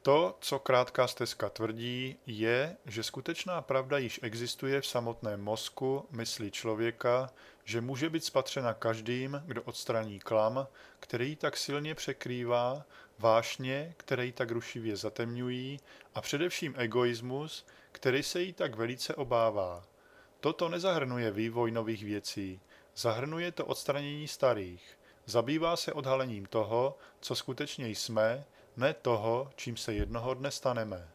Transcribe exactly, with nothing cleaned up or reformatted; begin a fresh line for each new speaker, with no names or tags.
To, co krátká stezka tvrdí, je, že skutečná pravda již existuje v samotném mozku, mysli člověka, že může být spatřena každým, kdo odstraní klam, který ji tak silně překrývá, vášně, které ji tak rušivě zatemňují, a především egoismus, který se jí tak velice obává. Toto nezahrnuje vývoj nových věcí, zahrnuje to odstranění starých. Zabývá se odhalením toho, co skutečně jsme, ne toho, čím se jednoho dne staneme.